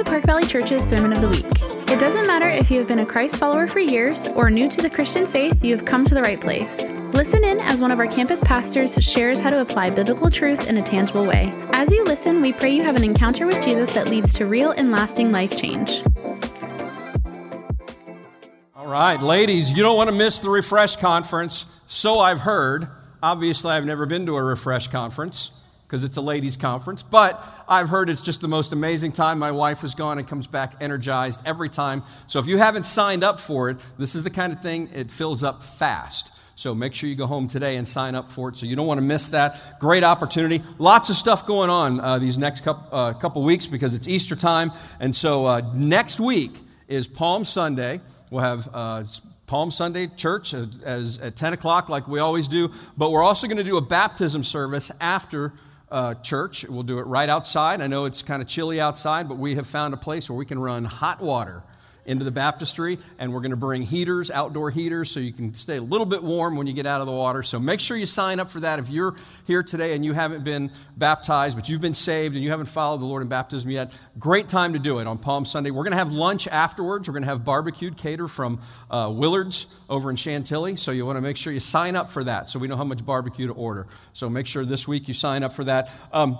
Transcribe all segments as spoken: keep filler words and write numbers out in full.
to Park Valley Church's Sermon of the Week. It doesn't matter if you have been a Christ follower for years or new to the Christian faith, you have come to the right place. Listen in as one of our campus pastors shares how to apply biblical truth in a tangible way. As you listen, we pray you have an encounter with Jesus that leads to real and lasting life change. All right, ladies, you don't want to miss the Refresh Conference. So I've heard. Obviously, I've never been to a Refresh Conference because it's a ladies' conference, but I've heard it's just the most amazing time. My wife has gone and comes back energized every time. So if you haven't signed up for it, this is the kind of thing, it fills up fast. So make sure you go home today and sign up for it, so you don't want to miss that. Great opportunity. Lots of stuff going on uh, these next couple, uh, couple weeks because it's Easter time. And so uh, next week is Palm Sunday. We'll have uh, Palm Sunday church as, as at ten o'clock like we always do. But we're also going to do a baptism service after Uh, church. We'll do it right outside. I know it's kind of chilly outside, but we have found a place where we can run hot water into the baptistry, and we're going to bring heaters, outdoor heaters, so you can stay a little bit warm when you get out of the water. So make sure you sign up for that. If you're here today and you haven't been baptized, but you've been saved and you haven't followed the Lord in baptism yet, great time to do it on Palm Sunday. We're going to have lunch afterwards. We're going to have barbecued cater from uh, Willard's over in Chantilly, so you want to make sure you sign up for that so we know how much barbecue to order. So make sure this week you sign up for that. Um,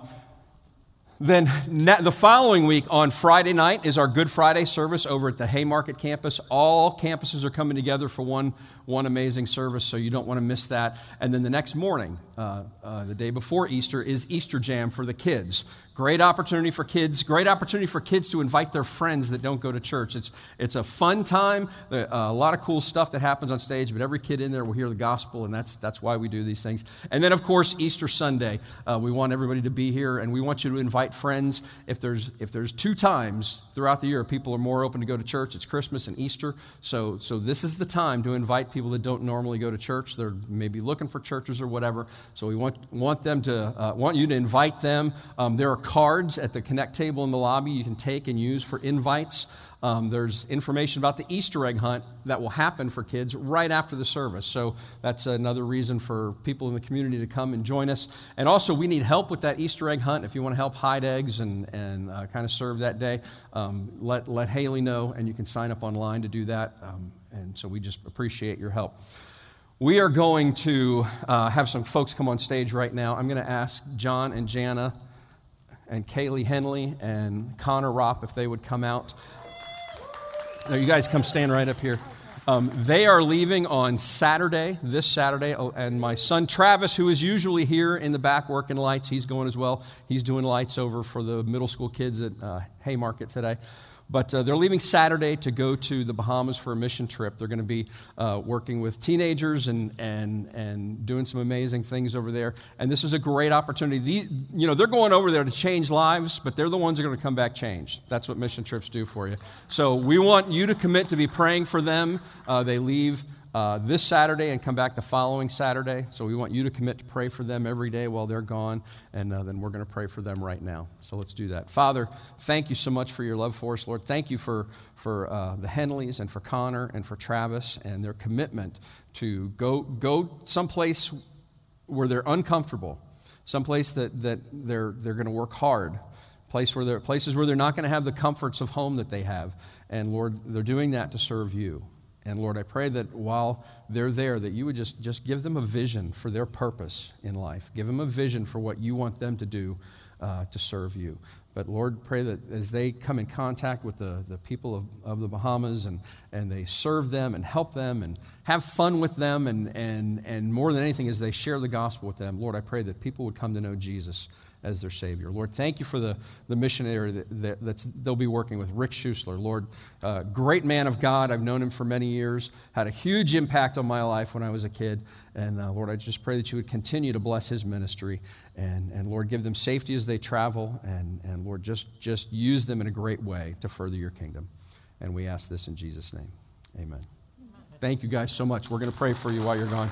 Then the following week on Friday night is our Good Friday service over at the Haymarket campus. All campuses are coming together for one, one amazing service, so you don't want to miss that. And then the next morning, uh, uh, the day before Easter, is Easter Jam for the kids. Great opportunity for kids. Great opportunity for kids to invite their friends that don't go to church. It's it's a fun time. Uh, a lot of cool stuff that happens on stage, but every kid in there will hear the gospel, and that's that's why we do these things. And then, of course, Easter Sunday. Uh, we want everybody to be here, and we want you to invite friends. If there's if there's two times throughout the year people are more open to go to church, it's Christmas and Easter. So so this is the time to invite people that don't normally go to church. They're maybe looking for churches or whatever. So we want want them to uh, want you to invite them. Um, there are cards at the Connect table in the lobby you can take and use for invites. Um, there's information about the Easter egg hunt that will happen for kids right after the service. So that's another reason for people in the community to come and join us. And also, we need help with that Easter egg hunt. If you want to help hide eggs and, and uh, kind of serve that day, um, let, let Haley know, and you can sign up online to do that. Um, and so we just appreciate your help. We are going to uh, have some folks come on stage right now. I'm going to ask John and Jana and Kaylee Henley and Connor Ropp if they would come out. Now, you guys come stand right up here. Um, they are leaving on Saturday, this Saturday, oh, and my son Travis, who is usually here in the back working lights, he's going as well. He's doing lights over for the middle school kids at uh, Haymarket today. But uh, they're leaving Saturday to go to the Bahamas for a mission trip. They're going to be uh, working with teenagers and and and doing some amazing things over there. And this is a great opportunity. The, you know, they're going over there to change lives, but they're the ones that are going to come back changed. That's what mission trips do for you. So we want you to commit to be praying for them. Uh, they leave Uh, this Saturday and come back the following Saturday. So we want you to commit to pray for them every day while they're gone, and uh, then we're going to pray for them right now. So let's do that. Father, thank you so much for your love for us, Lord. Thank you for, for uh, the Henleys and for Connor and for Travis and their commitment to go go someplace where they're uncomfortable, someplace that, that they're they're going to work hard, place where they're places where they're not going to have the comforts of home that they have. And Lord, they're doing that to serve you. And Lord, I pray that while they're there, that you would just, just give them a vision for their purpose in life. Give them a vision for what you want them to do uh, to serve you. But Lord, pray that as they come in contact with the, the people of, of the Bahamas and, and they serve them and help them and have fun with them and, and, and more than anything as they share the gospel with them, Lord, I pray that people would come to know Jesus as their Savior. Lord, thank you for the, the missionary that, that that's, they'll be working with, Rick Schussler. Lord, uh, great man of God. I've known him for many years, had a huge impact on my life when I was a kid. And uh, Lord, I just pray that you would continue to bless his ministry. And, and Lord, give them safety as they travel. And, and Lord, just, just use them in a great way to further your kingdom. And we ask this in Jesus' name. Amen. Thank you guys so much. We're going to pray for you while you're gone.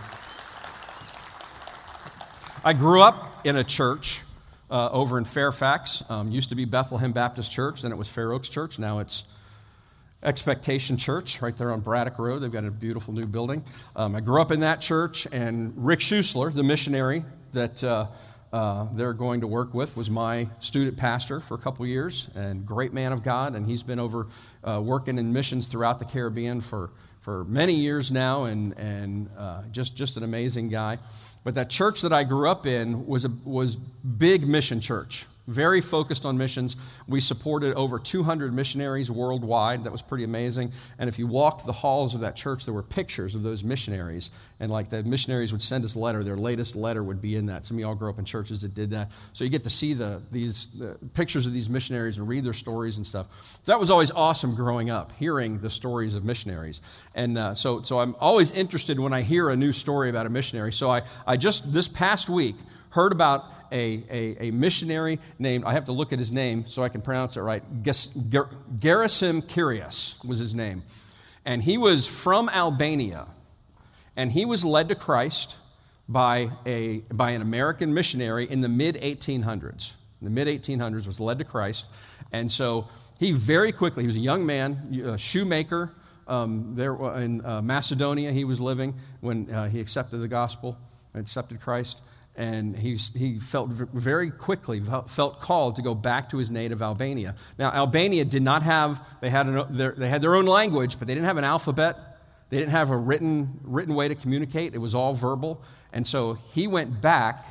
I grew up in a church Uh, over in Fairfax. Um, used to be Bethlehem Baptist Church, then it was Fair Oaks Church. Now it's Expectation Church right there on Braddock Road. They've got a beautiful new building. Um, I grew up in that church, and Rick Schussler, the missionary that uh, uh, they're going to work with was my student pastor for a couple years, and great man of God, and he's been over uh, working in missions throughout the Caribbean for, for many years now, and, and uh, just, just an amazing guy. But that church that I grew up in was a was big mission church, very focused on missions. We supported over two hundred missionaries worldwide. That was pretty amazing. And if you walked the halls of that church, there were pictures of those missionaries. And like the missionaries would send us a letter. Their latest letter would be in that. Some of y'all grew up in churches that did that. So you get to see the these the pictures of these missionaries and read their stories and stuff. So that was always awesome growing up, hearing the stories of missionaries. And uh, so so I'm always interested when I hear a new story about a missionary. So I, I just, this past week, heard about a, a, a missionary named, I have to look at his name so I can pronounce it right, Gerasim Kyrios was his name. And he was from Albania, and he was led to Christ by, a, by an American missionary in the mid eighteen hundreds. In the mid eighteen hundreds was led to Christ. And so he very quickly, he was a young man, a shoemaker, um, there in uh, Macedonia he was living when uh, he accepted the gospel, accepted Christ. And he, he felt very quickly, felt called to go back to his native Albania. Now, Albania did not have, they had, an, their, they had their own language, but they didn't have an alphabet. They didn't have a written, written way to communicate. It was all verbal. And so he went back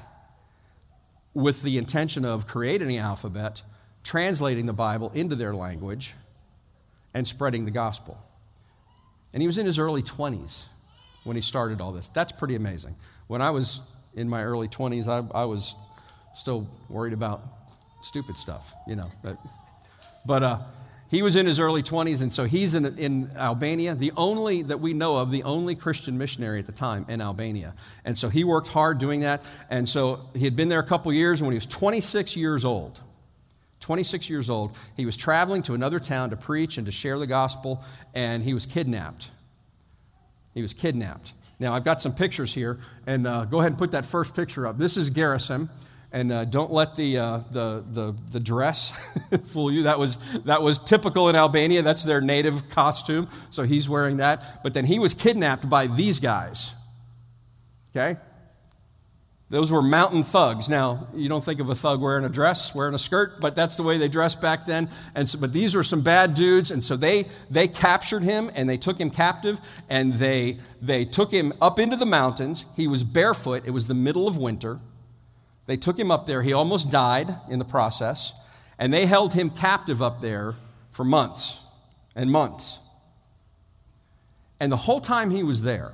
with the intention of creating an alphabet, translating the Bible into their language, and spreading the gospel. And he was in his early twenties when he started all this. That's pretty amazing. When I was in my early twenties, I, I was still worried about stupid stuff, you know. But, but uh, he was in his early twenties, and so he's in, in Albania, the only, that we know of, the only Christian missionary at the time in Albania. And so he worked hard doing that. And so he had been there a couple years, and when he was twenty-six years old, twenty-six years old, he was traveling to another town to preach and to share the gospel, and he was kidnapped. He was kidnapped. Now, I've got some pictures here, and uh, go ahead and put that first picture up. This is Gerasim, and uh, don't let the, uh, the the the dress fool you. That was that was typical in Albania. That's their native costume, so he's wearing that. But then he was kidnapped by these guys, okay? Those were mountain thugs. Now, you don't think of a thug wearing a dress, wearing a skirt, but that's the way they dressed back then. And so, but these were some bad dudes, and so they they captured him, and they took him captive, and they they took him up into the mountains. He was barefoot. It was the middle of winter. They took him up there. He almost died in the process, and they held him captive up there for months and months. And the whole time he was there,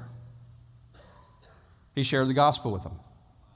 he shared the gospel with them.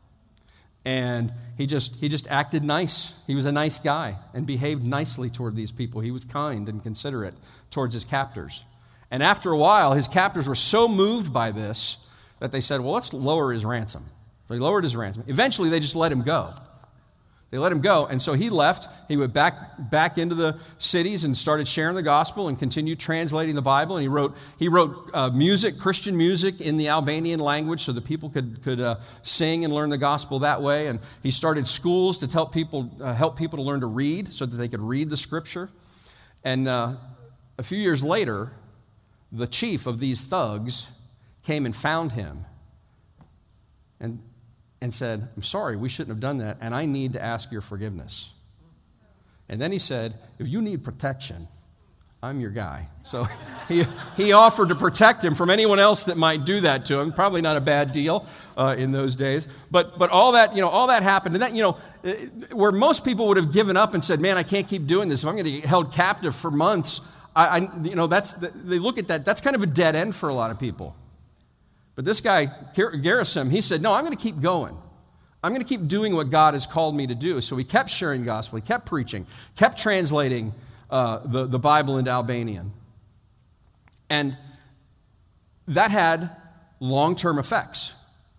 And he just he just acted nice. He was a nice guy and behaved nicely toward these people. He was kind and considerate towards his captors. And after a while, his captors were so moved by this that they said, well, let's lower his ransom. So he lowered his ransom. Eventually, they just let him go. They let him go, and so he left. He went back back into the cities and started sharing the gospel and continued translating the Bible. And he wrote he wrote uh, music, Christian music, in the Albanian language, so that people could could uh, sing and learn the gospel that way. And he started schools to help people uh, help people to learn to read, so that they could read the Scripture. And uh, a few years later, the chief of these thugs came and found him, and. and said, I'm sorry, we shouldn't have done that, and I need to ask your forgiveness. And then he said, if you need protection, I'm your guy. So he he offered to protect him from anyone else that might do that to him. Probably not a bad deal uh, in those days. But but all that, you know, all that happened. And that, you know, where most people would have given up and said, man, I can't keep doing this. If I'm going to get held captive for months, I, I you know, that's they look at that. That's kind of a dead end for a lot of people. But this guy, Gerasim, he said, no, I'm going to keep going. I'm going to keep doing what God has called me to do. So he kept sharing the gospel. He kept preaching, kept translating uh, the, the Bible into Albanian. And that had long-term effects.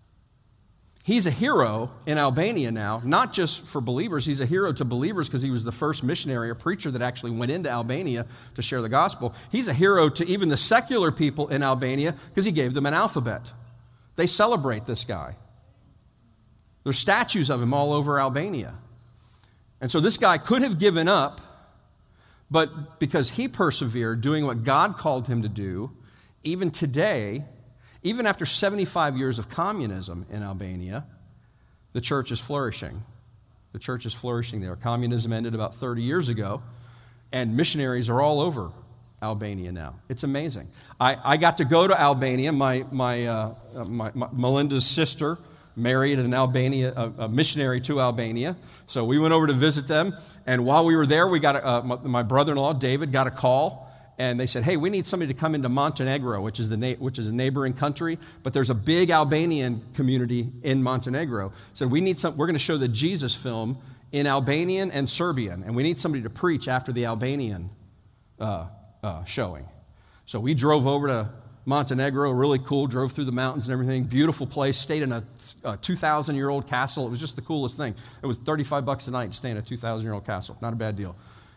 He's a hero in Albania now, not just for believers. He's a hero to believers because he was the first missionary or preacher that actually went into Albania to share the gospel. He's a hero to even the secular people in Albania because he gave them an alphabet. They celebrate this guy. There's statues of him all over Albania. And so this guy could have given up, but because he persevered doing what God called him to do, even today, even after seventy-five years of communism in Albania, the church is flourishing. The church is flourishing there. Communism ended about thirty years ago, and missionaries are all over Albania now. It's amazing. I, I got to go to Albania. My, my, uh, my, my Melinda's sister married an Albania, a, a missionary to Albania. So we went over to visit them, and while we were there, we got a, uh, my, my brother-in-law, David, got a call, and they said, hey, we need somebody to come into Montenegro, which is the na- which is a neighboring country, but there's a big Albanian community in Montenegro. So we need some, we're going to show the Jesus film in Albanian and Serbian, and we need somebody to preach after the Albanian uh, uh, showing. So we drove over to Montenegro, really cool, drove through the mountains and everything, beautiful place, stayed in a, a two thousand year old castle. It was just the coolest thing. It was thirty-five bucks a night to stay in a two thousand year old castle. Not a bad deal.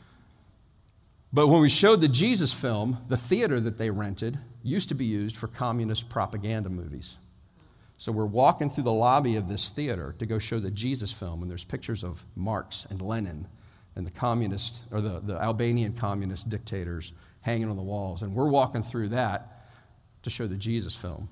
But when we showed the Jesus film, the theater that they rented used to be used for communist propaganda movies. So we're walking through the lobby of this theater to go show the Jesus film, and there's pictures of Marx and Lenin and the communist, or the, the Albanian communist dictators hanging on the walls. And we're walking through that to show the Jesus film.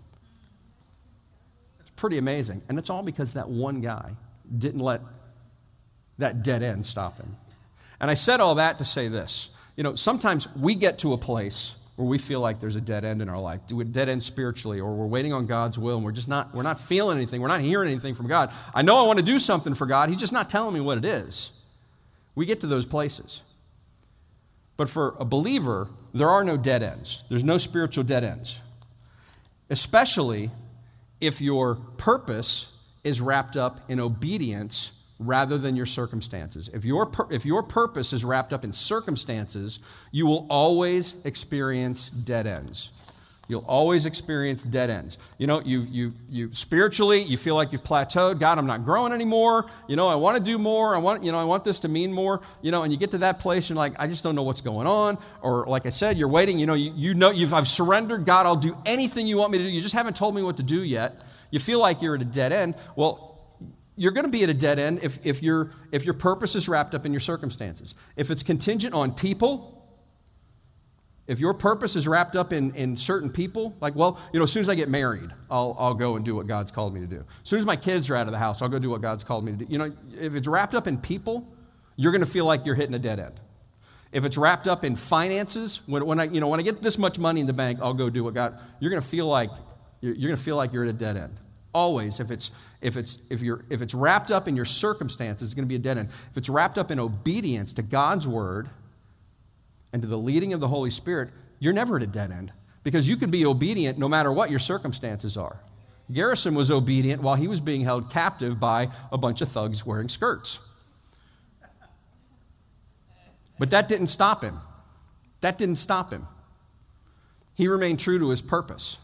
It's pretty amazing. And it's all because that one guy didn't let that dead end stop him. And I said all that to say this. You know, sometimes we get to a place where we feel like there's a dead end in our life, do a dead end spiritually, or we're waiting on God's will, and we're just not, we're not feeling anything, we're not hearing anything from God. I know I want to do something for God, He's just not telling me what it is. We get to those places. But for a believer, there are no dead ends. There's no spiritual dead ends. Especially if your purpose is wrapped up in obedience rather than your circumstances. If your, if your purpose is wrapped up in circumstances, you will always experience dead ends. You'll always experience dead ends. You know, you, you, you spiritually, you feel like you've plateaued. God, I'm not growing anymore. You know, I want to do more. I want, you know, I want this to mean more. You know, and you get to that place, and you're like, I just don't know what's going on. Or like I said, you're waiting. You know, you, you know, you've I've surrendered. God, I'll do anything you want me to do. You just haven't told me what to do yet. You feel like you're at a dead end. Well, you're going to be at a dead end if, if, your if your purpose is wrapped up in your circumstances. If it's contingent on people, if your purpose is wrapped up in, in certain people, like, well, you know, as soon as I get married, I'll, I'll go and do what God's called me to do. As soon as my kids are out of the house, I'll go do what God's called me to do. You know, if it's wrapped up in people, you're going to feel like you're hitting a dead end. If it's wrapped up in finances, when, when I you know when I get this much money in the bank, I'll go do what God. You're going to feel like you're, you're going to feel like you're at a dead end. Always, if it's if it's if you're if it's wrapped up in your circumstances, it's going to be a dead end. If it's wrapped up in obedience to God's word and to the leading of the Holy Spirit, you're never at a dead end, because you can be obedient no matter what your circumstances are. Garrison was obedient while he was being held captive by a bunch of thugs wearing skirts. But that didn't stop him. That didn't stop him. He remained true to his purpose.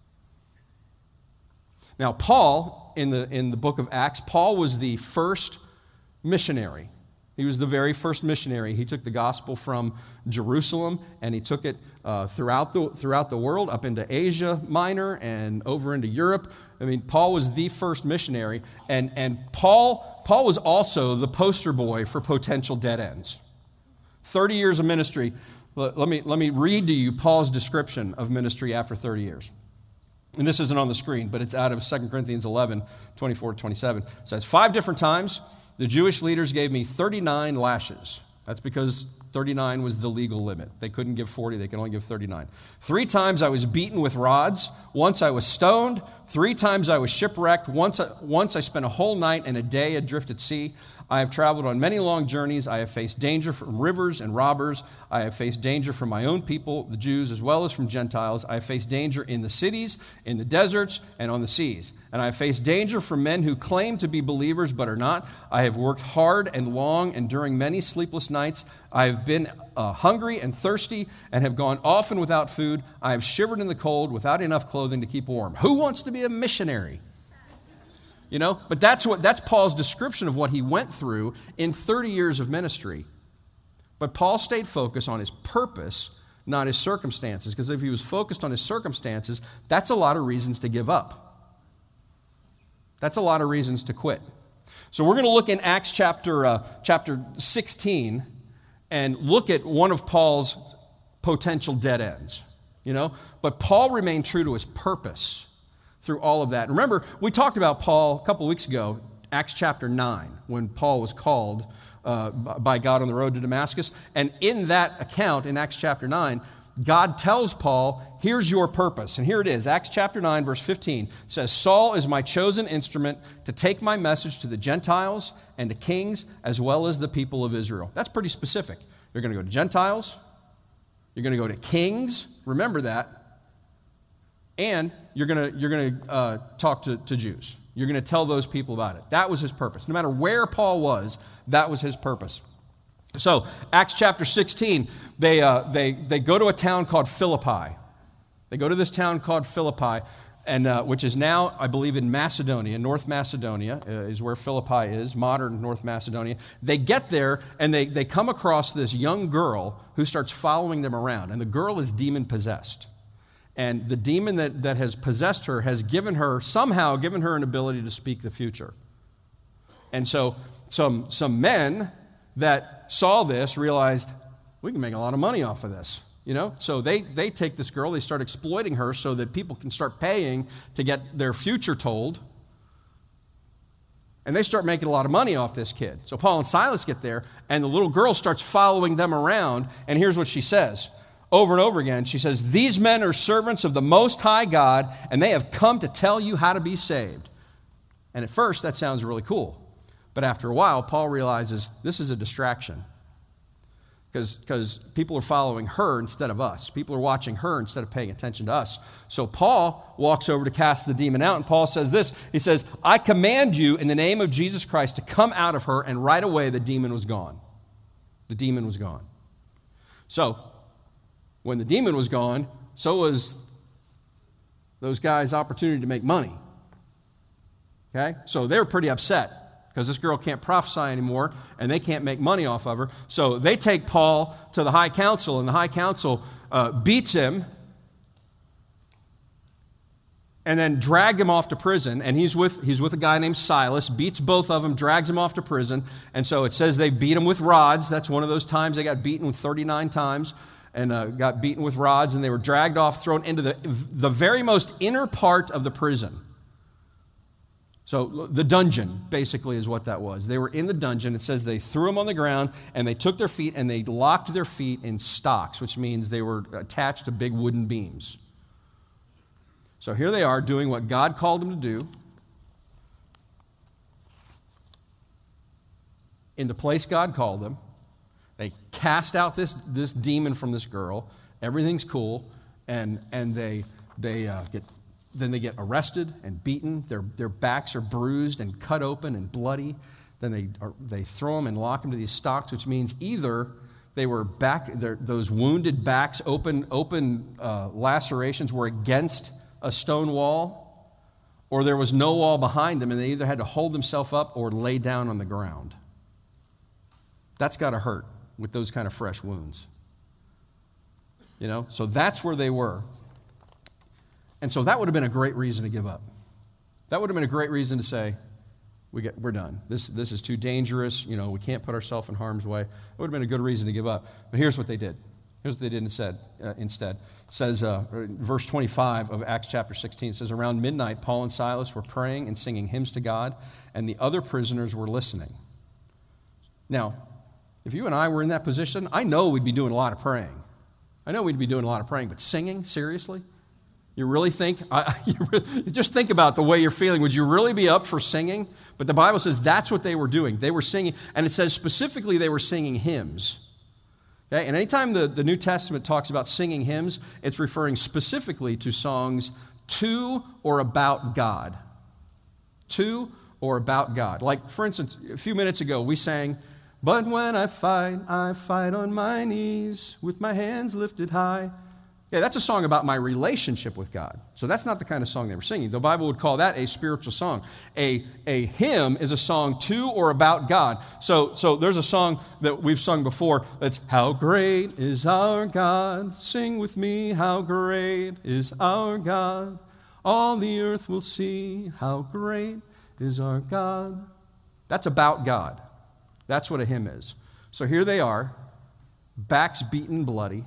Now, Paul, in the, in the book of Acts, Paul was the first missionary. He was the very first missionary. He took the gospel from Jerusalem, and he took it uh, throughout the, throughout the world, up into Asia Minor and over into Europe. I mean, Paul was the first missionary, and, and Paul, Paul was also the poster boy for potential dead ends. thirty years of ministry. Let, let me, let me read to you Paul's description of ministry after thirty years. And this isn't on the screen, but it's out of Second Corinthians eleven, twenty-four to twenty-seven. It says, five different times the Jewish leaders gave me thirty-nine lashes. That's because thirty-nine was the legal limit. They couldn't give forty, they could only give thirty-nine. Three times I was beaten with rods. Once I was stoned. Three times I was shipwrecked. Once, once I spent a whole night and a day adrift at sea. I have traveled on many long journeys. I have faced danger from rivers and robbers. I have faced danger from my own people, the Jews, as well as from Gentiles. I have faced danger in the cities, in the deserts, and on the seas. And I have faced danger from men who claim to be believers but are not. I have worked hard and long, and during many sleepless nights, I have been uh, hungry and thirsty and have gone often without food. I have shivered in the cold without enough clothing to keep warm. Who wants to be a missionary? You know, but that's what that's Paul's description of what he went through in thirty years of ministry. But Paul stayed focused on his purpose, not his circumstances, because if he was focused on his circumstances, that's a lot of reasons to give up. That's a lot of reasons to quit. So we're going to look in Acts chapter uh, chapter sixteen and look at one of Paul's potential dead ends. You know, but Paul remained true to his purpose through all of that. Remember, we talked about Paul a couple weeks ago. Acts chapter nine, when Paul was called uh, by God on the road to Damascus. And in that account, in Acts chapter nine, God tells Paul, here's your purpose. And here it is. Acts chapter nine, verse fifteen says, Saul is my chosen instrument to take my message to the Gentiles and to kings as well as the people of Israel. That's pretty specific. You're going to go to Gentiles. You're going to go to kings. Remember that. And you're going to, you're going to uh, talk to, to Jews. You're going to tell those people about it. That was his purpose. No matter where Paul was, that was his purpose. So, Acts chapter sixteen, they, uh, they, they go to a town called Philippi. They go to this town called Philippi, and uh, which is now, I believe, in Macedonia. North Macedonia uh, is where Philippi is, modern North Macedonia. They get there, and they, they come across this young girl who starts following them around, and the girl is demon-possessed. And the demon that, that has possessed her has given her, somehow given her an ability to speak the future. And so some, some men that saw this realized, we can make a lot of money off of this, you know? So they, they take this girl, they start exploiting her so that people can start paying to get their future told. And they start making a lot of money off this kid. So Paul and Silas get there, and the little girl starts following them around, and here's what she says. Over and over again, she says, these men are servants of the Most High God, and they have come to tell you how to be saved. And at first, that sounds really cool. But after a while, Paul realizes this is a distraction. Because people are following her instead of us. People are watching her instead of paying attention to us. So Paul walks over to cast the demon out, and Paul says this. He says, I command you in the name of Jesus Christ to come out of her, and right away the demon was gone. The demon was gone. So, when the demon was gone, so was those guys' opportunity to make money. Okay? So they were pretty upset because this girl can't prophesy anymore and they can't make money off of her. So they take Paul to the high council, and the high council uh, beats him and then dragged him off to prison. And he's with, he's with a guy named Silas, beats both of them, drags him off to prison. And so it says they beat him with rods. That's one of those times they got beaten with thirty-nine times. And uh, got beaten with rods, and they were dragged off, thrown into the, the very most inner part of the prison. So the dungeon, basically, is what that was. They were in the dungeon. It says they threw them on the ground, and they took their feet, and they locked their feet in stocks, which means they were attached to big wooden beams. So here they are doing what God called them to do in the place God called them. They cast out this, this demon from this girl. Everything's cool, and and they they uh, get then they get arrested and beaten. Their their backs are bruised and cut open and bloody. Then they are, they throw them and lock them to these stocks, which means either they were back those wounded backs, open open uh, lacerations were against a stone wall, or there was no wall behind them, and they either had to hold themselves up or lay down on the ground. That's got to hurt with those kind of fresh wounds. You know, so that's where they were. And so that would have been a great reason to give up. That would have been a great reason to say, we get, we're done. This, this is too dangerous. You know, we can't put ourselves in harm's way. It would have been a good reason to give up. But here's what they did. Here's what they did instead. Uh, instead. It says, uh, verse twenty-five of Acts chapter sixteen, it says, around midnight, Paul and Silas were praying and singing hymns to God, and the other prisoners were listening. Now, if you and I were in that position, I know we'd be doing a lot of praying. I know we'd be doing a lot of praying, but singing, seriously? You really think, I, you really, just think about the way you're feeling. Would you really be up for singing? But the Bible says that's what they were doing. They were singing, and it says specifically they were singing hymns. Okay? And anytime the, the New Testament talks about singing hymns, it's referring specifically to songs to or about God. To or about God. Like, for instance, a few minutes ago, we sang, but when I fight, I fight on my knees with my hands lifted high. Yeah, that's a song about my relationship with God. So that's not the kind of song they were singing. The Bible would call that a spiritual song. A, a hymn is a song to or about God. So, so there's a song that we've sung before that's, how great is our God? Sing with me, how great is our God? All the earth will see how great is our God. That's about God. That's what a hymn is. So here they are, backs beaten bloody,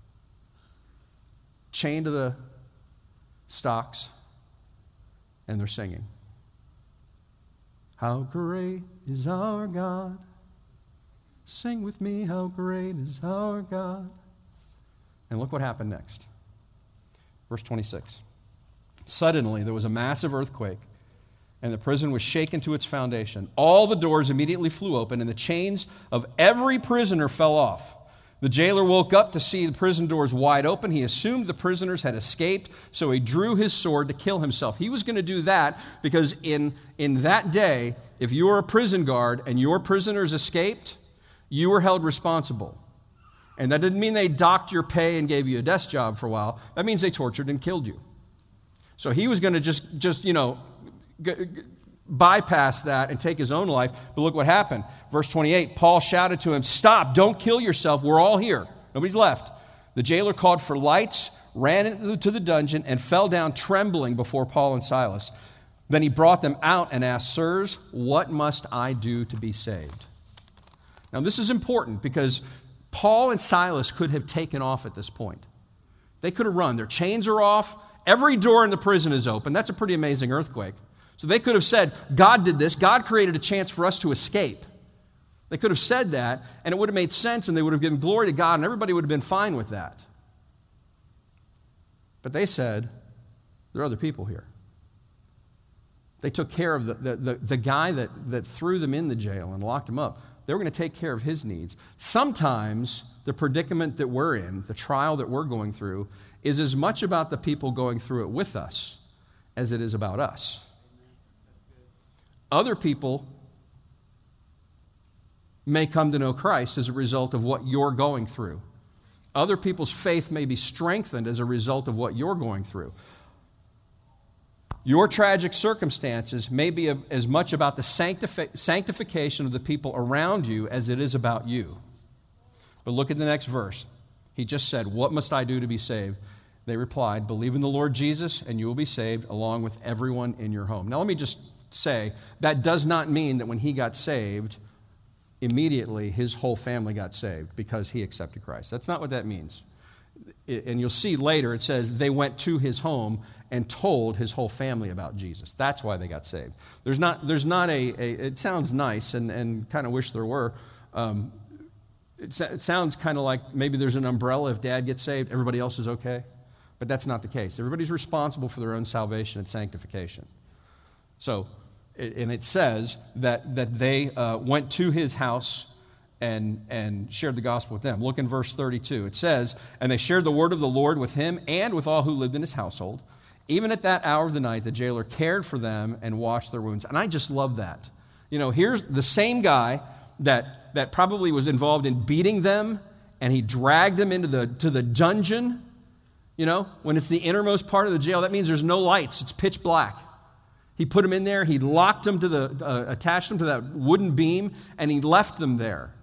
chained to the stocks, and they're singing. How great is our God. Sing with me, how great is our God. And look what happened next. Verse twenty-six. Suddenly there was a massive earthquake, and the prison was shaken to its foundation. All the doors immediately flew open, and the chains of every prisoner fell off. The jailer woke up to see the prison doors wide open. He assumed the prisoners had escaped, so he drew his sword to kill himself. He was going to do that because in, in that day, if you were a prison guard and your prisoners escaped, you were held responsible. And that didn't mean they docked your pay and gave you a desk job for a while. That means they tortured and killed you. So he was going to just, just you know, g- g- bypass that and take his own life. But look what happened. Verse twenty-eight, Paul shouted to him, "Stop, don't kill yourself. We're all here. Nobody's left." The jailer called for lights, ran into the dungeon, and fell down trembling before Paul and Silas. Then he brought them out and asked, "Sirs, what must I do to be saved?" Now this is important because Paul and Silas could have taken off at this point. They could have run. Their chains are off. Every door in the prison is open. That's a pretty amazing earthquake. So they could have said, God did this. God created a chance for us to escape. They could have said that, and it would have made sense, and they would have given glory to God, and everybody would have been fine with that. But they said, there are other people here. They took care of the, the, the, the guy that, that threw them in the jail and locked him up. They were going to take care of his needs. Sometimes the predicament that we're in, the trial that we're going through, is as much about the people going through it with us as it is about us. Other people may come to know Christ as a result of what you're going through. Other people's faith may be strengthened as a result of what you're going through. Your tragic circumstances may be a, as much about the sanctifi- sanctification of the people around you as it is about you. But look at the next verse. He just said, "What must I do to be saved?" They replied, "Believe in the Lord Jesus, and you will be saved, along with everyone in your home." Now let me just say, that does not mean that when he got saved, immediately his whole family got saved because he accepted Christ. That's not what that means. And you'll see later it says they went to his home and told his whole family about Jesus. That's why they got saved. There's not, there's not a, a it sounds nice and, and kind of wish there were. Um, it, it sounds kind of like maybe there's an umbrella. If dad gets saved, everybody else is okay. But that's not the case. Everybody's responsible for their own salvation and sanctification. So, and it says that, that they uh, went to his house and, and shared the gospel with them. Look in verse thirty-two. It says, "And they shared the word of the Lord with him and with all who lived in his household. Even at that hour of the night, the jailer cared for them and washed their wounds." And I just love that. You know, here's the same guy that, that probably was involved in beating them, and he dragged them into the, to the dungeon. You know, when it's the innermost part of the jail, that means there's no lights. It's pitch black. He put them in there, he locked them to the, uh, attached them to that wooden beam, and he left them there.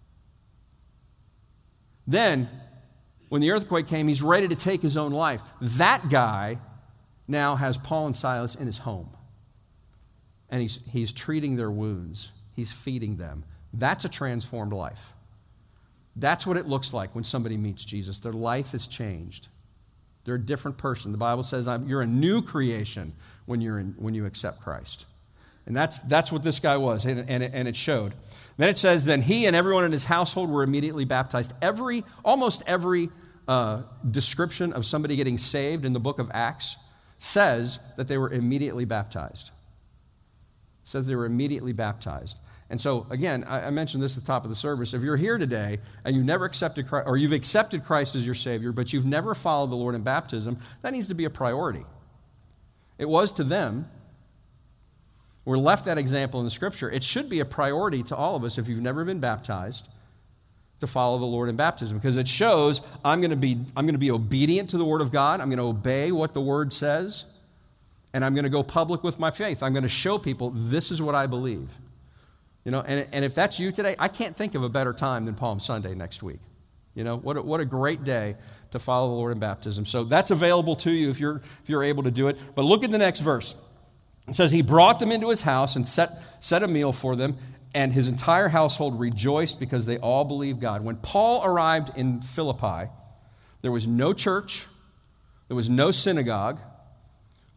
Then, when the earthquake came, he's ready to take his own life. That guy now has Paul and Silas in his home. And he's, he's treating their wounds. He's feeding them. That's a transformed life. That's what it looks like when somebody meets Jesus. Their life is changed. They're a different person. The Bible says I'm, you're a new creation when you're in, when you accept Christ. And that's that's what this guy was, and, and, it, and it showed. Then it says, then he and everyone in his household were immediately baptized. Every, almost every uh, description of somebody getting saved in the book of Acts says that they were immediately baptized. It says they were immediately baptized. And so, again, I, I mentioned this at the top of the service. If you're here today and you've never accepted Christ, or you've accepted Christ as your Savior, but you've never followed the Lord in baptism, that needs to be a priority. It was to them. We're left that example in the Scripture. It should be a priority to all of us if you've never been baptized to follow the Lord in baptism, because it shows I'm going to be I'm going to be obedient to the Word of God. I'm going to obey what the Word says, and I'm going to go public with my faith. I'm going to show people this is what I believe. You know, and, and if that's you today, I can't think of a better time than Palm Sunday next week. You know, what a, what a great day to follow the Lord in baptism. So that's available to you if you're if you're able to do it. But look at the next verse. It says, he brought them into his house and set, set a meal for them, and his entire household rejoiced because they all believed God. When Paul arrived in Philippi, there was no church, there was no synagogue.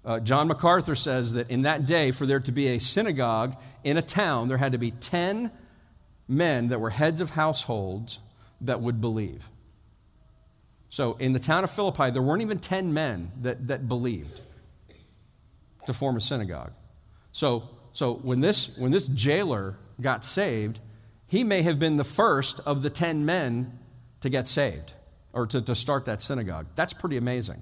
Uh, John MacArthur says that in that day, for there to be a synagogue in a town, there had to be ten men that were heads of households that would believe. So in the town of Philippi, there weren't even ten men that, that believed to form a synagogue. So, so when this, when this jailer got saved, he may have been the first of the ten men to get saved or to, to start that synagogue. That's pretty amazing.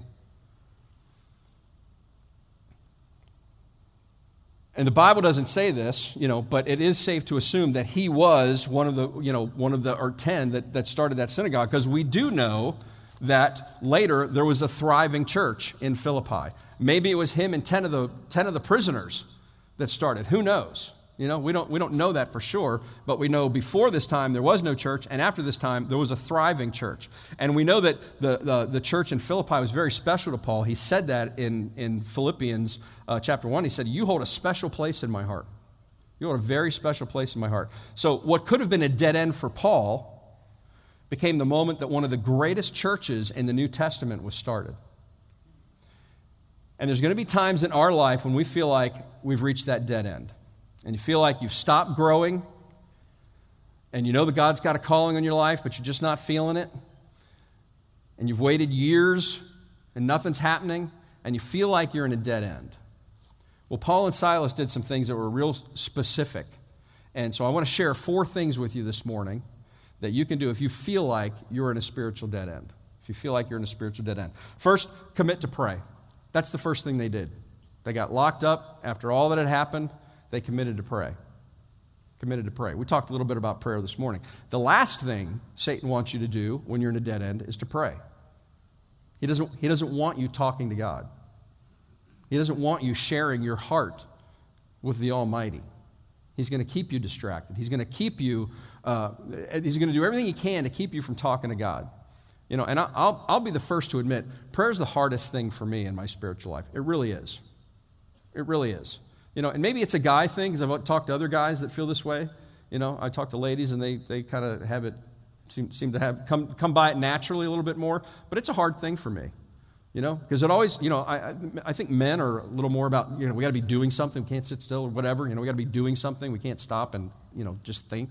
And the Bible doesn't say this, you know, but it is safe to assume that he was one of the, you know, one of the or ten that, that started that synagogue, because we do know that later there was a thriving church in Philippi. Maybe it was him and ten of the ten of the prisoners that started. Who knows? You know, we don't we don't know that for sure, but we know before this time there was no church, and after this time there was a thriving church. And we know that the the, the church in Philippi was very special to Paul. He said that in, in Philippians uh, chapter one. He said, "You hold a special place in my heart. You hold a very special place in my heart." So what could have been a dead end for Paul became the moment that one of the greatest churches in the New Testament was started. And there's going to be times in our life when we feel like we've reached that dead end. And you feel like you've stopped growing, and you know that God's got a calling on your life, but you're just not feeling it. And you've waited years, and nothing's happening, and you feel like you're in a dead end. Well, Paul and Silas did some things that were real specific. And so I want to share four things with you this morning that you can do if you feel like you're in a spiritual dead end. If you feel like you're in a spiritual dead end. First, commit to pray. That's the first thing they did. They got locked up after all that had happened. They committed to pray. Committed to pray. We talked a little bit about prayer this morning. The last thing Satan wants you to do when you're in a dead end is to pray. He doesn't, he doesn't want you talking to God. He doesn't want you sharing your heart with the Almighty. He's going to keep you distracted. He's going to keep you, uh, he's going to do everything he can to keep you from talking to God. You know, and I'll, I'll be the first to admit, prayer is the hardest thing for me in my spiritual life. It really is. It really is. You know, and maybe it's a guy thing, because I've talked to other guys that feel this way. You know, I talk to ladies, and they, they kind of have it, seem, seem to have come, come by it naturally a little bit more. But it's a hard thing for me, you know, because it always, you know, I, I, I think men are a little more about, you know, we got to be doing something. We can't sit still or whatever. You know, we got to be doing something. We can't stop and, you know, just think.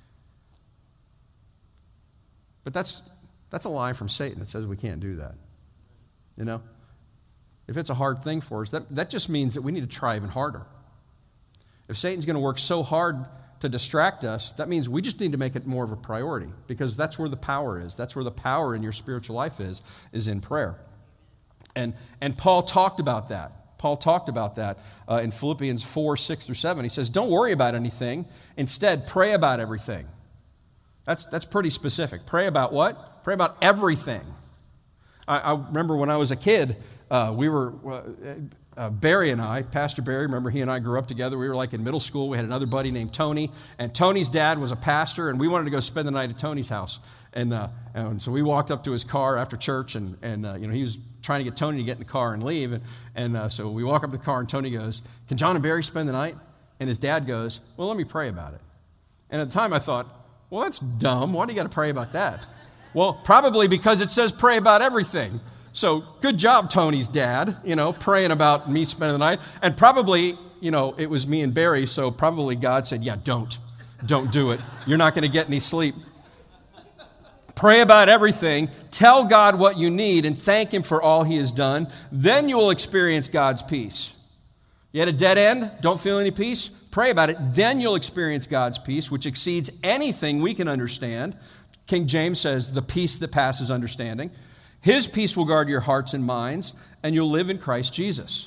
But that's that's a lie from Satan that says we can't do that, you know. If it's a hard thing for us, that, that just means that we need to try even harder. If Satan's going to work so hard to distract us, that means we just need to make it more of a priority, because that's where the power is. That's where the power in your spiritual life is, is in prayer. And, and Paul talked about that. Paul talked about that uh, in Philippians four, six through seven. He says, don't worry about anything. Instead, pray about everything. That's, that's pretty specific. Pray about what? Pray about everything. I, I remember when I was a kid, Uh, we were, uh, uh, Barry and I, Pastor Barry, remember he and I grew up together. We were like in middle school. We had another buddy named Tony, and Tony's dad was a pastor, and we wanted to go spend the night at Tony's house. And, uh, and so we walked up to his car after church, and, and uh, you know, he was trying to get Tony to get in the car and leave. And, and uh, so we walk up to the car, and Tony goes, "Can John and Barry spend the night?" And his dad goes, "Well, let me pray about it." And at the time I thought, well, that's dumb. Why do you got to pray about that? Well, probably because it says pray about everything. So good job, Tony's dad, you know, praying about me spending the night. And probably, you know, it was me and Barry, so probably God said, yeah, don't. Don't do it. You're not going to get any sleep. Pray about everything. Tell God what you need and thank Him for all He has done. Then you will experience God's peace. You had a dead end? Don't feel any peace? Pray about it. Then you'll experience God's peace, which exceeds anything we can understand. King James says, the peace that passes understanding. His peace will guard your hearts and minds, and you'll live in Christ Jesus.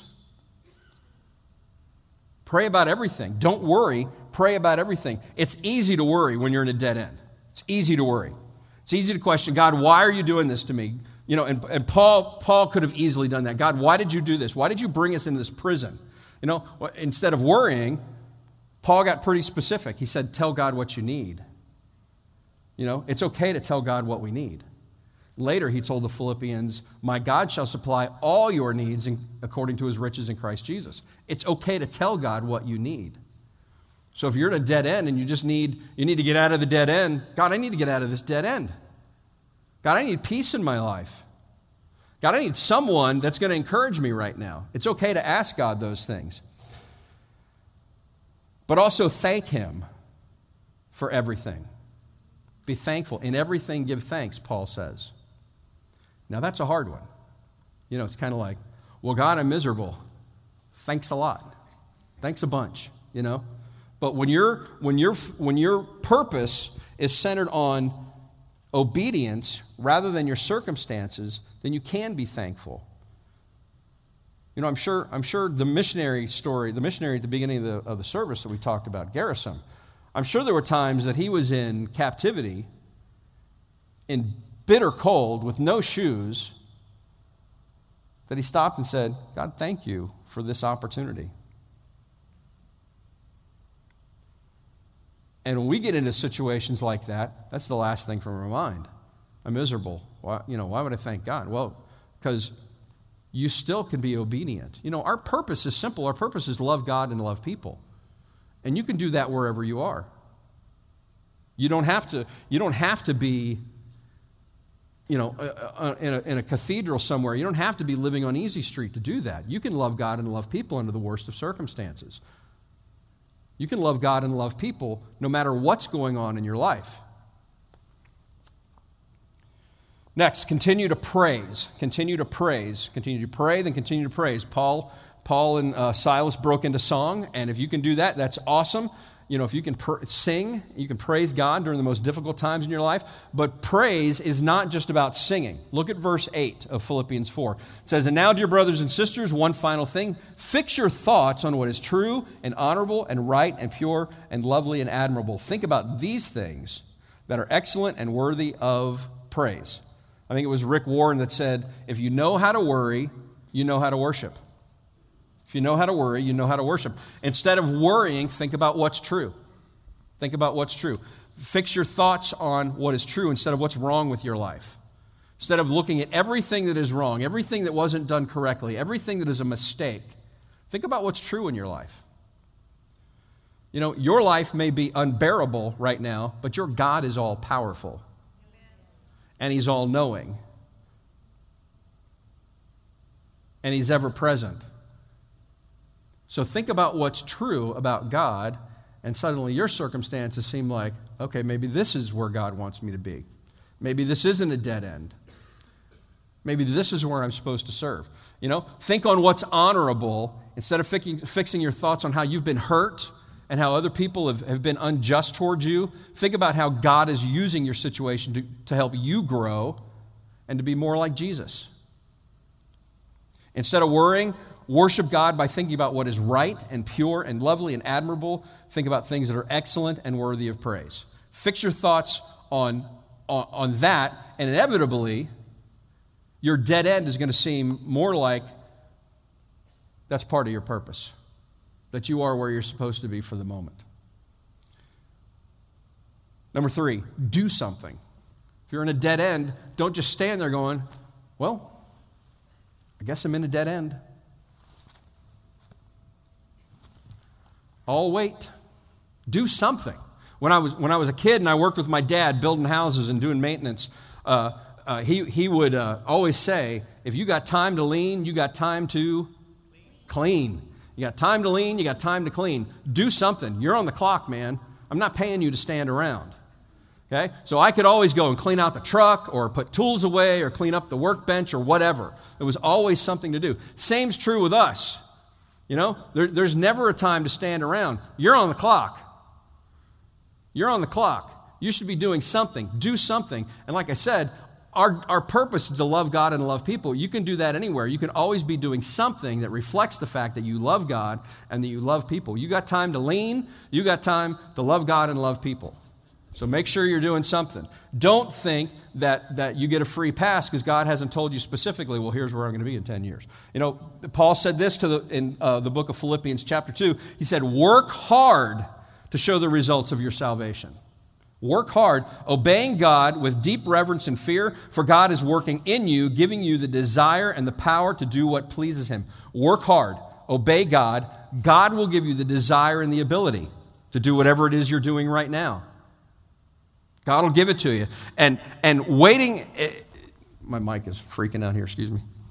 Pray about everything. Don't worry. Pray about everything. It's easy to worry when you're in a dead end. It's easy to worry. It's easy to question, God, why are you doing this to me? You know, and, and Paul, Paul could have easily done that. God, why did you do this? Why did you bring us into this prison? You know, instead of worrying, Paul got pretty specific. He said, tell God what you need. You know, it's okay to tell God what we need. Later, he told the Philippians, my God shall supply all your needs in, according to his riches in Christ Jesus. It's okay to tell God what you need. So if you're in a dead end and you just need, you need to get out of the dead end, God, I need to get out of this dead end. God, I need peace in my life. God, I need someone that's going to encourage me right now. It's okay to ask God those things. But also thank him for everything. Be thankful. In everything, give thanks, Paul says. Now, that's a hard one. You know, it's kind of like, well, God, I'm miserable. Thanks a lot. Thanks a bunch, you know. But when your when your when your purpose is centered on obedience rather than your circumstances, then you can be thankful. You know, I'm sure I'm sure the missionary story, the missionary at the beginning of the, of the service that we talked about, Garrison, I'm sure there were times that he was in captivity, in bitter cold, with no shoes, that he stopped and said, God, thank you for this opportunity. And when we get into situations like that, that's the last thing from our mind. I'm miserable. Why, you know, why would I thank God? Well, because you still can be obedient. You know, our purpose is simple. Our purpose is love God and love people. And you can do that wherever you are. You don't have to, you don't have to be, you know, in a, in a cathedral somewhere. You don't have to be living on Easy Street to do that. You can love God and love people under the worst of circumstances. You can love God and love people no matter what's going on in your life. Next, continue to praise. Continue to praise. Continue to pray, then continue to praise. Paul, Paul and uh, Silas broke into song, and if you can do that, that's awesome. You know, if you can pr- sing, you can praise God during the most difficult times in your life. But praise is not just about singing. Look at verse eight of Philippians four. It says, and now, dear brothers and sisters, one final thing. Fix your thoughts on what is true and honorable and right and pure and lovely and admirable. Think about these things that are excellent and worthy of praise. I think it was Rick Warren that said, if you know how to worry, you know how to worship. If you know how to worry, you know how to worship. Instead of worrying, think about what's true. Think about what's true. Fix your thoughts on what is true instead of what's wrong with your life. Instead of looking at everything that is wrong, everything that wasn't done correctly, everything that is a mistake, think about what's true in your life. You know, your life may be unbearable right now, but your God is all powerful. And he's all knowing. And he's ever present. So think about what's true about God, and suddenly your circumstances seem like, okay, maybe this is where God wants me to be. Maybe this isn't a dead end. Maybe this is where I'm supposed to serve. You know, think on what's honorable instead of fixing, fixing your thoughts on how you've been hurt and how other people have, have been unjust towards you. Think about how God is using your situation to, to help you grow and to be more like Jesus. Instead of worrying, worship God by thinking about what is right and pure and lovely and admirable. Think about things that are excellent and worthy of praise. Fix your thoughts on, on, on that, and inevitably, your dead end is going to seem more like that's part of your purpose, that you are where you're supposed to be for the moment. Number three, do something. If you're in a dead end, don't just stand there going, well, I guess I'm in a dead end. I'll wait. Do something. When I was when I was a kid and I worked with my dad building houses and doing maintenance, uh, uh, he he would uh, always say, if you got time to lean, you got time to clean. You got time to lean, you got time to clean. Do something. You're on the clock, man. I'm not paying you to stand around. Okay? So I could always go and clean out the truck or put tools away or clean up the workbench or whatever. There was always something to do. Same's true with us. You know, there, there's never a time to stand around. You're on the clock. You're on the clock. You should be doing something. Do something. And like I said, our, our purpose is to love God and love people. You can do that anywhere. You can always be doing something that reflects the fact that you love God and that you love people. You got time to lean. You got time to love God and love people. So make sure you're doing something. Don't think that, that you get a free pass because God hasn't told you specifically, well, here's where I'm going to be in ten years. You know, Paul said this to the, in uh, the book of Philippians chapter two. He said, work hard to show the results of your salvation. Work hard, obeying God with deep reverence and fear, for God is working in you, giving you the desire and the power to do what pleases him. Work hard, obey God. God will give you the desire and the ability to do whatever it is you're doing right now. God will give it to you. And and waiting, my mic is freaking out here, excuse me.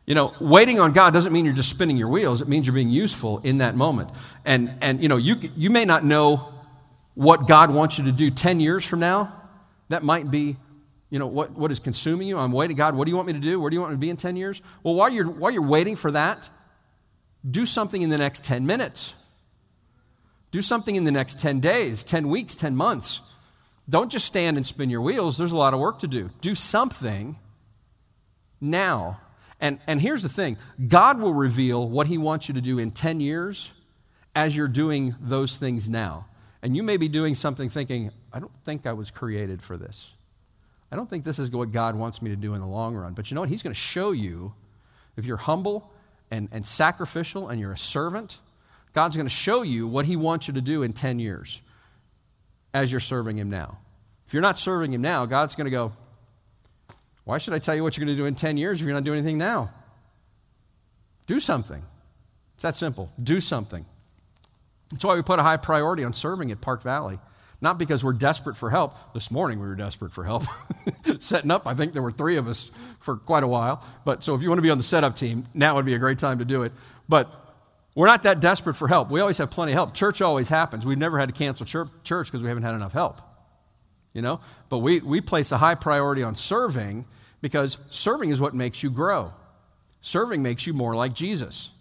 You know, waiting on God doesn't mean you're just spinning your wheels. It means you're being useful in that moment. And, and you know, you, you may not know what God wants you to do ten years from now. That might be, you know, what, what is consuming you. I'm waiting. God, what do you want me to do? Where do you want me to be in ten years? Well, while you're, while you're waiting for that, do something in the next ten minutes. Do something in the next ten days, ten weeks, ten months. Don't just stand and spin your wheels. There's a lot of work to do. Do something now. And, and here's the thing. God will reveal what he wants you to do in ten years as you're doing those things now. And you may be doing something thinking, I don't think I was created for this. I don't think this is what God wants me to do in the long run. But you know what? He's going to show you, if you're humble and, and sacrificial and you're a servant, God's going to show you what he wants you to do in ten years as you're serving him now. If you're not serving him now, God's going to go, why should I tell you what you're going to do in ten years if you're not doing anything now? Do something. It's that simple. Do something. That's why we put a high priority on serving at Park Valley. Not because we're desperate for help. This morning we were desperate for help. Setting up, I think there were three of us for quite a while. But so if you want to be on the setup team, now would be a great time to do it. But we're not that desperate for help. We always have plenty of help. Church always happens. We've never had to cancel church because we haven't had enough help. You know? But we, we place a high priority on serving because serving is what makes you grow. Serving makes you more like Jesus.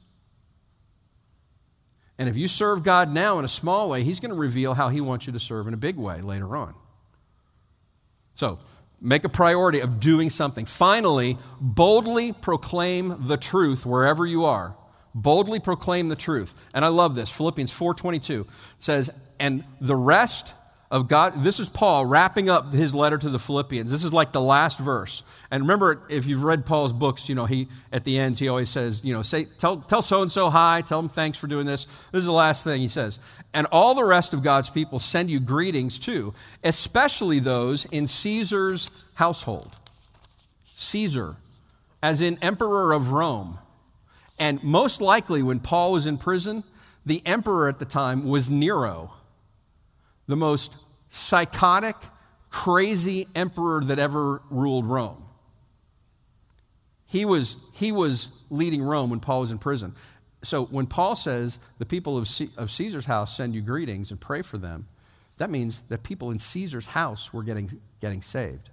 And if you serve God now in a small way, he's going to reveal how he wants you to serve in a big way later on. So, make a priority of doing something. Finally, boldly proclaim the truth wherever you are. Boldly proclaim the truth. And I love this. Philippians four twenty-two says, and the rest of God, this is Paul wrapping up his letter to the Philippians. This is like the last verse. And remember, if you've read Paul's books, you know, he, at the end, he always says, you know, say, tell, tell so-and-so hi, tell them thanks for doing this. This is the last thing he says. And all the rest of God's people send you greetings too, especially those in Caesar's household. Caesar, as in emperor of Rome. And most likely when Paul was in prison, the emperor at the time was Nero, the most psychotic, crazy emperor that ever ruled Rome. He was, he was leading Rome when Paul was in prison. So when Paul says the people of, C- of Caesar's house send you greetings and pray for them, that means that people in Caesar's house were getting, getting saved.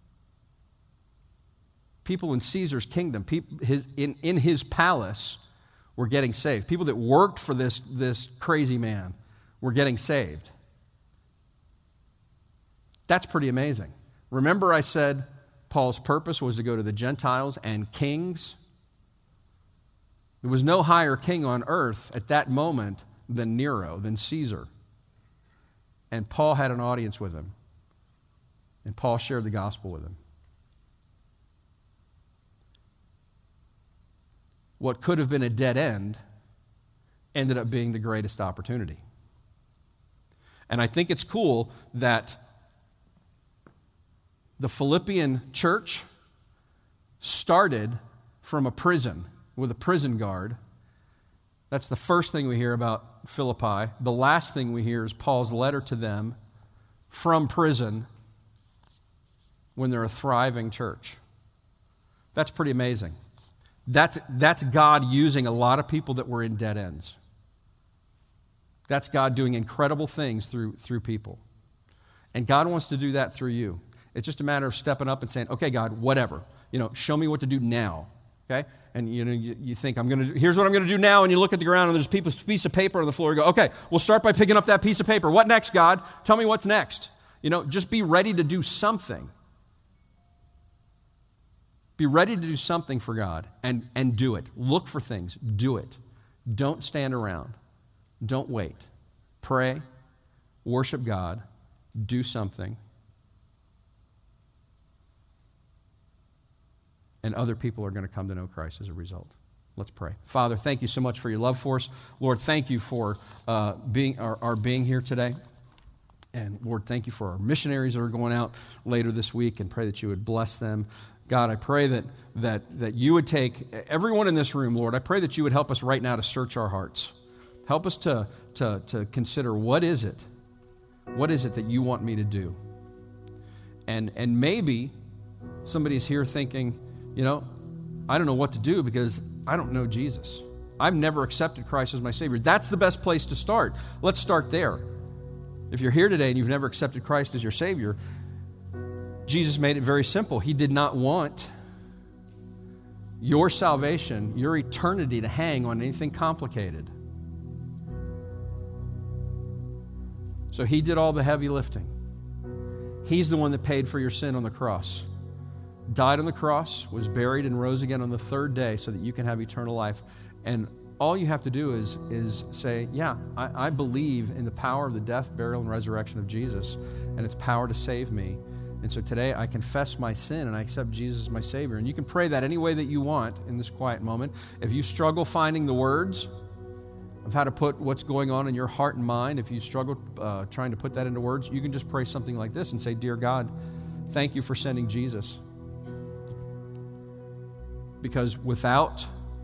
People in Caesar's kingdom, people, his, in, in his palace, were getting saved. People that worked for this, this crazy man were getting saved. That's pretty amazing. Remember I said Paul's purpose was to go to the Gentiles and kings? There was no higher king on earth at that moment than Nero, than Caesar. And Paul had an audience with him. And Paul shared the gospel with him. What could have been a dead end ended up being the greatest opportunity. And I think it's cool that the Philippian church started from a prison with a prison guard. That's the first thing we hear about Philippi. The last thing we hear is Paul's letter to them from prison when they're a thriving church. That's pretty amazing. That's, that's God using a lot of people that were in dead ends. That's God doing incredible things through, through people. And God wants to do that through you. It's just a matter of stepping up and saying, okay, God, whatever. You know, show me what to do now. Okay? And you know, you, you think, I'm gonna do, here's what I'm gonna do now, and you look at the ground and there's a piece of paper on the floor. You go, okay, we'll start by picking up that piece of paper. What next, God? Tell me what's next. You know, just be ready to do something. Be ready to do something for God and, and do it. Look for things. Do it. Don't stand around. Don't wait. Pray. Worship God. Do something. And other people are going to come to know Christ as a result. Let's pray. Father, thank you so much for your love for us. Lord, thank you for uh, being our, our being here today. And Lord, thank you for our missionaries that are going out later this week, and pray that you would bless them. God, I pray that that that you would take everyone in this room, Lord. I pray that you would help us right now to search our hearts. Help us to, to, to consider, what is it? What is it that you want me to do? And, and maybe somebody's here thinking, you know, I don't know what to do because I don't know Jesus. I've never accepted Christ as my Savior. That's the best place to start. Let's start there. If you're here today and you've never accepted Christ as your Savior, Jesus made it very simple. He did not want your salvation, your eternity to hang on anything complicated. So he did all the heavy lifting. He's the one that paid for your sin on the cross. Died on the cross, was buried, and rose again on the third day so that you can have eternal life. And all you have to do is, is say, yeah, I, I believe in the power of the death, burial, and resurrection of Jesus and its power to save me. And so today I confess my sin and I accept Jesus as my Savior. And you can pray that any way that you want in this quiet moment. If you struggle finding the words of how to put what's going on in your heart and mind, if you struggle uh, trying to put that into words, you can just pray something like this and say, Dear God, thank you for sending Jesus. Because without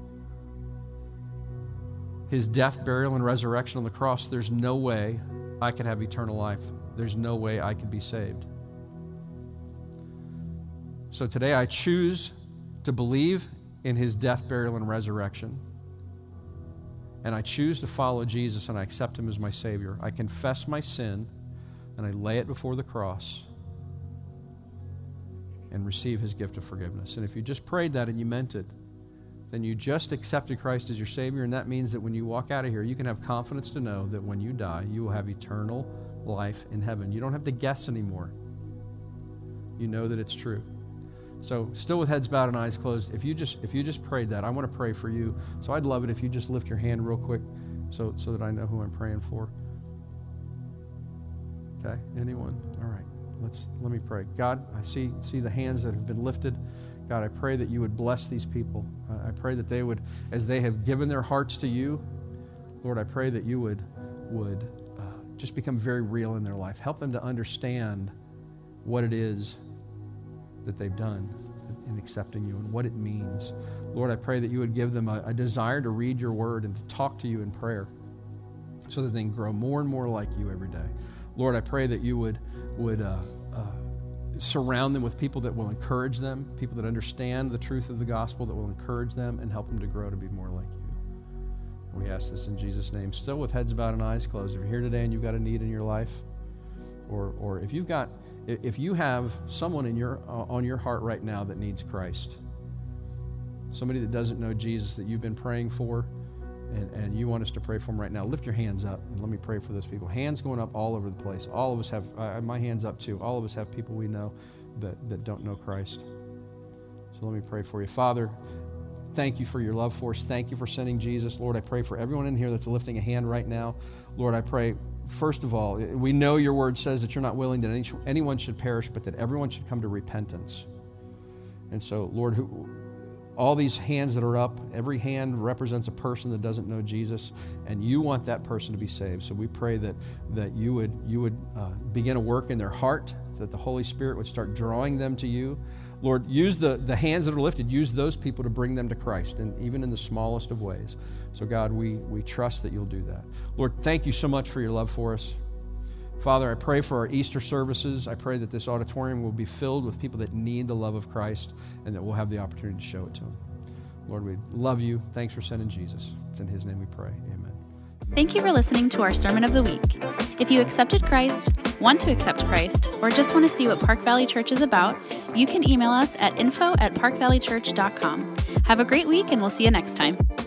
his death, burial, and resurrection on the cross, there's no way I could have eternal life. There's no way I could be saved. So today I choose to believe in his death, burial, and resurrection. And I choose to follow Jesus and I accept him as my Savior. I confess my sin and I lay it before the cross and receive his gift of forgiveness. And if you just prayed that and you meant it, then you just accepted Christ as your Savior, and that means that when you walk out of here, you can have confidence to know that when you die, you will have eternal life in heaven. You don't have to guess anymore. You know that it's true. So still with heads bowed and eyes closed, if you just if you just prayed that, I want to pray for you. So I'd love it if you just lift your hand real quick so, so that I know who I'm praying for. Okay, anyone? All right, let's let me pray. God, I see see the hands that have been lifted. God, I pray that you would bless these people. Uh, I pray that they would, as they have given their hearts to you, Lord, I pray that you would, would uh, just become very real in their life. Help them to understand what it is that they've done in accepting you and what it means. Lord, I pray that you would give them a, a desire to read your word and to talk to you in prayer so that they can grow more and more like you every day. Lord, I pray that you would, would uh, uh, surround them with people that will encourage them, people that understand the truth of the gospel, that will encourage them and help them to grow to be more like you. We ask this in Jesus' name. Still with heads bowed and eyes closed. If you're here today and you've got a need in your life, or or if you've got, if you have someone in your uh, on your heart right now that needs Christ, somebody that doesn't know Jesus that you've been praying for, and, and you want us to pray for them right now, lift your hands up and let me pray for those people. Hands going up all over the place. All of us have, uh, my hand's up too. All of us have people we know that, that don't know Christ. So let me pray for you. Father, thank you for your love for us. Thank you for sending Jesus. Lord, I pray for everyone in here that's lifting a hand right now. Lord, I pray, first of all, we know your word says that you're not willing that any, anyone should perish, but that everyone should come to repentance. And so, Lord, who, all these hands that are up, every hand represents a person that doesn't know Jesus, and you want that person to be saved. So we pray that that you would you would uh, begin a work in their heart, that the Holy Spirit would start drawing them to you. Lord, use the, the hands that are lifted, use those people to bring them to Christ, and even in the smallest of ways. So God, we, we trust that you'll do that. Lord, thank you so much for your love for us. Father, I pray for our Easter services. I pray that this auditorium will be filled with people that need the love of Christ and that we'll have the opportunity to show it to them. Lord, we love you. Thanks for sending Jesus. It's in his name we pray. Amen. Thank you for listening to our Sermon of the Week. If you accepted Christ, want to accept Christ, or just want to see what Park Valley Church is about, you can email us at info at park valley church dot com. Have a great week, and we'll see you next time.